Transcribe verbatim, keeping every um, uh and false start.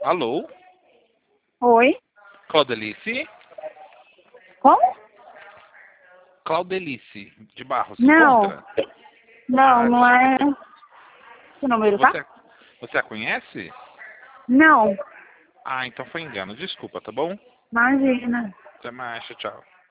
Alô? Oi? Claudelice? Como? Claudelice de Barros, se Não. encontra? Não, Ah, não é esse número, tá? você, você a conhece? Não. Ah, então foi engano. Desculpa, tá bom? Imagina. Até mais, tchau, tchau.